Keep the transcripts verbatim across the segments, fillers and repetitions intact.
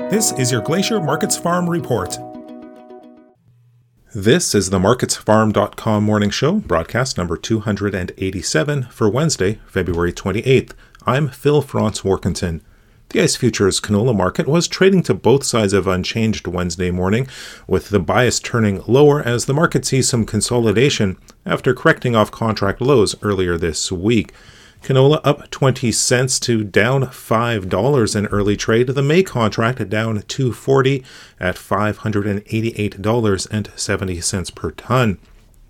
This is your Glacier Markets Farm Report. This is the markets farm dot com morning show, broadcast number two hundred eighty-seven for Wednesday, February twenty-eighth. I'm Phil Franz Warkentin. The ICE Futures canola market was trading to both sides of unchanged Wednesday morning, with the bias turning lower as the market sees some consolidation after correcting off contract lows earlier this week. Canola up twenty cents to down five dollars in early trade. The May contract down two dollars and forty cents at five hundred eighty-eight dollars and seventy cents per ton.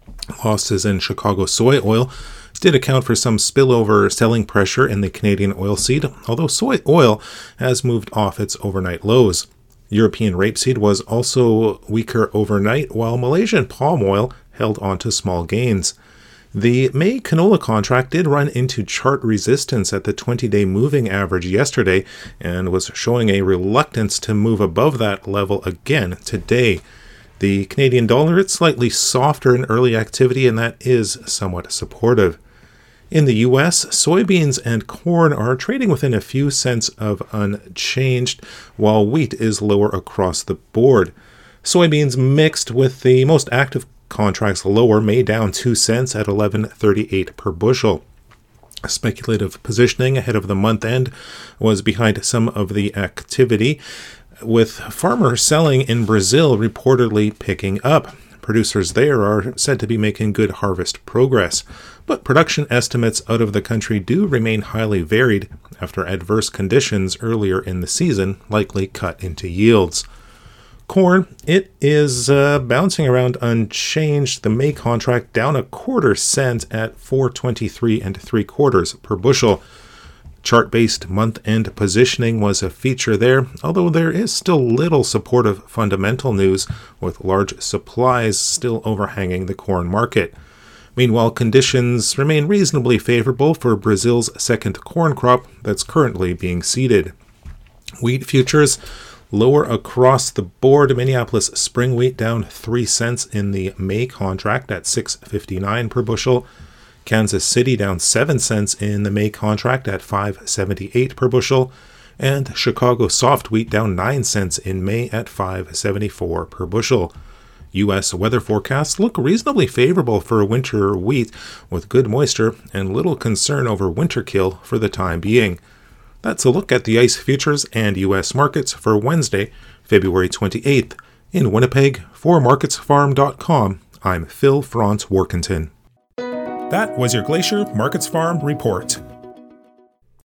Losses in Chicago soy oil did account for some spillover selling pressure in the Canadian oilseed, although soy oil has moved off its overnight lows. European rapeseed was also weaker overnight, while Malaysian palm oil held on to small gains. The May canola contract did run into chart resistance at the twenty-day moving average yesterday and was showing a reluctance to move above that level again today. The Canadian dollar is slightly softer in early activity, and that is somewhat supportive. In the U S, soybeans and corn are trading within a few cents of unchanged, while wheat is lower across the board. Soybeans mixed, with the most active contracts lower, May down two cents at eleven thirty-eight per bushel. Speculative positioning ahead of the month end was behind some of the activity, with farmer selling in Brazil reportedly picking up. Producers there are said to be making good harvest progress, but production estimates out of the country do remain highly varied after adverse conditions earlier in the season likely cut into yields. Corn, it is uh, bouncing around unchanged. The May contract down a quarter cent at four twenty-three and three quarters per bushel. Chart-based month-end positioning was a feature there, although there is still little supportive fundamental news, with large supplies still overhanging the corn market. Meanwhile, conditions remain reasonably favorable for Brazil's second corn crop that's currently being seeded. Wheat futures lower across the board. Minneapolis spring wheat down three cents in the May contract at six fifty-nine per bushel. Kansas City down seven cents in the May contract at five seventy-eight per bushel. And Chicago soft wheat down nine cents in May at five seventy-four per bushel. U S weather forecasts look reasonably favorable for winter wheat, with good moisture and little concern over winter kill for the time being. That's a look at the ICE futures and U S markets for Wednesday, February twenty-eighth. In Winnipeg, for markets farm dot com, I'm Phil Franz Warkentin. That was your Glacier Markets Farm Report.